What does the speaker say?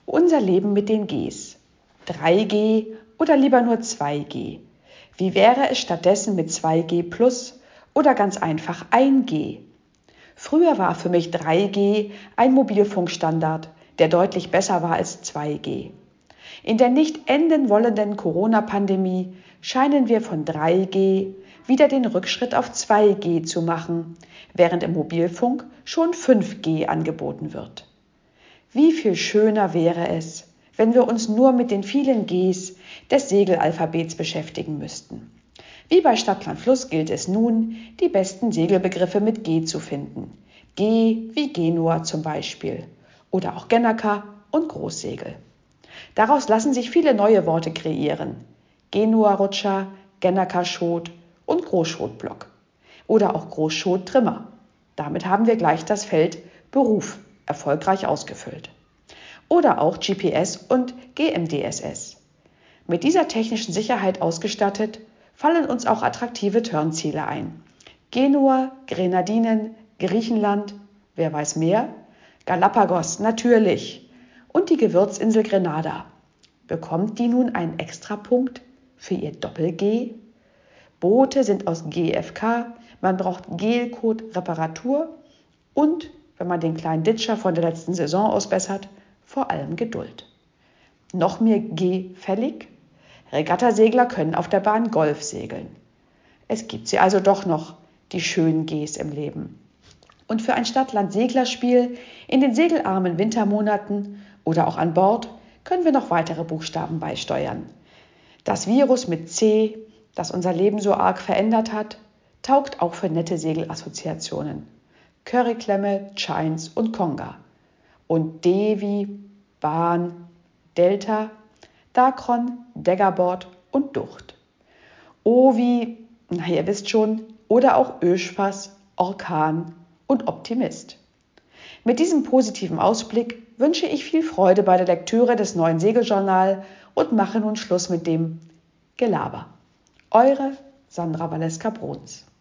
Unser Leben mit den Gs. 3G oder lieber nur 2G? Wie wäre es stattdessen mit 2G plus oder ganz einfach 1G? Früher war für mich 3G ein Mobilfunkstandard, der deutlich besser war als 2G. In der nicht enden wollenden Corona-Pandemie scheinen wir von 3G wieder den Rückschritt auf 2G zu machen, während im Mobilfunk schon 5G angeboten wird. Wie viel schöner wäre es, wenn wir uns nur mit den vielen Gs des Segelalphabets beschäftigen müssten. Wie bei Stadtland Fluss gilt es nun, die besten Segelbegriffe mit G zu finden. G wie Genua zum Beispiel oder auch Gennaker und Großsegel. Daraus lassen sich viele neue Worte kreieren. Genua-Rutscher, Gennaker-Schot und Großschotblock. Oder auch Großschot-Trimmer. Damit haben wir gleich das Feld Beruf erfolgreich ausgefüllt. Oder auch GPS und GMDSS. Mit dieser technischen Sicherheit ausgestattet, fallen uns auch attraktive Turnziele ein. Genua, Grenadinen, Griechenland, wer weiß mehr? Galapagos, natürlich. Und die Gewürzinsel Grenada. Bekommt die nun einen Extrapunkt für ihr Doppel-G? Boote sind aus GFK, man braucht Gelcode Reparatur und, wenn man den kleinen Ditcher von der letzten Saison ausbessert, vor allem Geduld. Noch mehr G fällig? Regattasegler können auf der Bahn Golf segeln. Es gibt sie also doch noch, die schönen Gs im Leben. Und für ein Stadt-Land-Seglerspiel in den segelarmen Wintermonaten oder auch an Bord können wir noch weitere Buchstaben beisteuern. Das Virus mit C, das unser Leben so arg verändert hat, taugt auch für nette Segelassoziationen. Curryklemme, Chines und Conga. Und D wie Bahn, Delta, Dacron, Daggerboard und Ducht. O wie, na ihr wisst schon, oder auch Öschfass, Orkan und Optimist. Mit diesem positiven Ausblick wünsche ich viel Freude bei der Lektüre des neuen Segeljournal und mache nun Schluss mit dem Gelaber. Eure Sandra Valeska-Bruns.